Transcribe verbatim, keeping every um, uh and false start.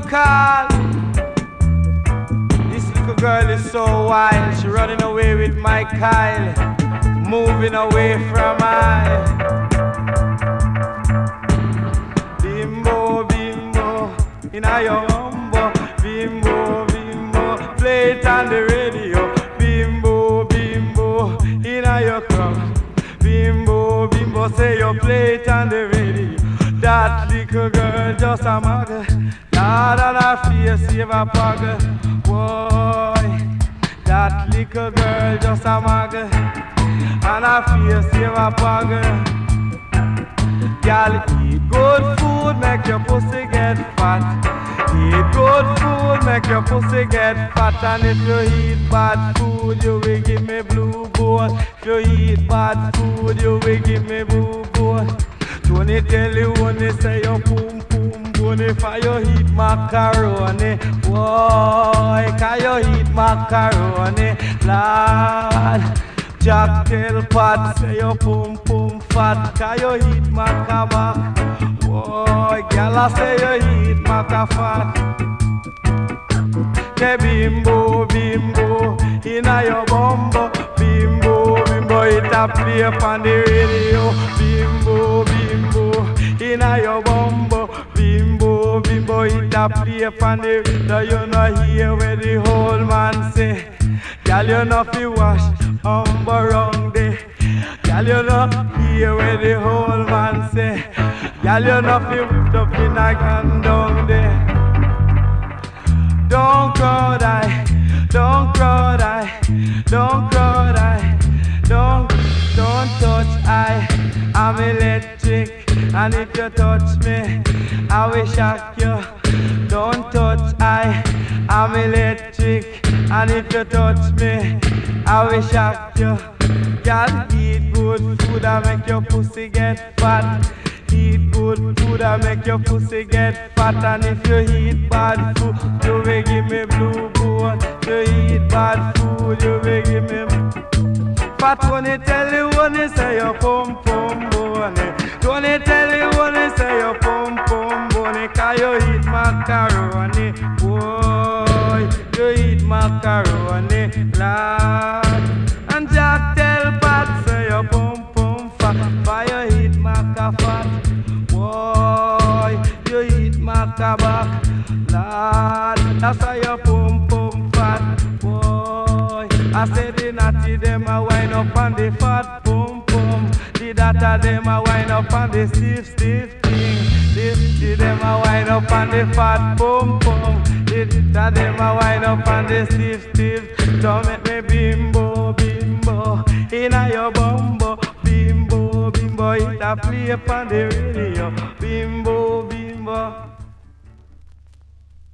call. This little girl is so wild. She running away with my Kyle, moving away from I. Bimbo, bimbo, in a your umbo. Bimbo, bimbo, play it on the radio. Bimbo, bimbo, in a your cup. Bimbo, bimbo, say you play it on the radio. That little girl just a mugger. Lord on her face, save a pugger. Boy, that little girl just a mugger. On her face, save a pugger. Girl, eat good food, make your pussy get fat. Eat good food, make your pussy get fat. And if you eat bad food, you will give me blue bone. If you eat bad food, you will give me blue bone. Tony tell you when they say you boom boom boom. If you eat macaroni, boy, can you eat macaroni? Lord, Jack tell Pat say you boom boom fat. Can you eat macabac? Boy, girl I say you eat maca fat. Hey, bimbo, bimbo, inna your bumbo. Bimbo, bimbo, it a play upon the radio. Bimbo, bimbo, inna your bumbo. Bimbo, bimbo, it a play upon the radio. You know hear where the whole man say. Girl, you know fi wash umbo wrong day. Girl, you know hear where the whole man say. Girl, you know fi whipped up in a gandong day. Don't cry, don't cry, don't cry, don't, don't touch I. I'm electric, and if you touch me, I will shock you. Don't touch I. I'm electric, and if you touch me, I will shock you. Girl, eat good food and make your pussy get fat. Eat good food and make your pussy get fat. And if you eat bad food, you will give me blue bone. You eat bad food, you will give me fat. When you tell you when you say your pum pum bone. When you tell you when you say your pum pum bone. Cause you eat macaroni, boy. You eat macaroni, lad. And Jack tell Pat say your pum pum fat. Fire eat maca fat. Boy, you eat macabac, lad. That's why you pum pum fat. Boy, I said the natty them a wine up on the fat pum pum. The data them a wine up on the stiff stiff thing. The, the them a wine up on the fat pum pum. The data them a wine up on the stiff stiff. Don't make me bimbo bimbo inna your bumbo. Bimbo bimbo, it a play upon the radio. Bimbo bimbo.